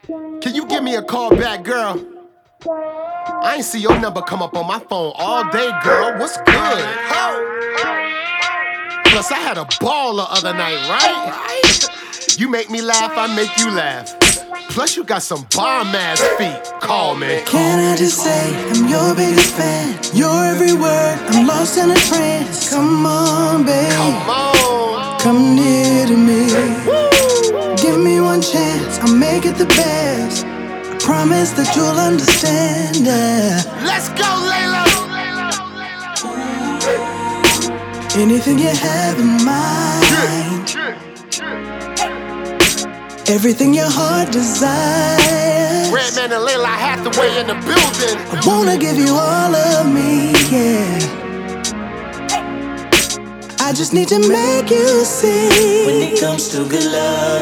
Can you give me a call back, girl? I ain't see your number come up on my phone all day, girl. What's good? Plus, I had a ball the other night, right? You make me laugh, I make you laugh. Plus, you got some bomb-ass feet. Call me. Can I just say I'm your biggest fan? Your every word, I'm lost in a trance. Come on, babe. Come on. Come near to me. Woo. Give me one chance, I'll make it the best. I promise that you'll understand, yeah. Let's go, Layla. Anything you have in mind, everything your heart desires. Redman and Layla Hathaway in the building. I wanna give you all of me, yeah. I just need to make you see. When it comes to good love.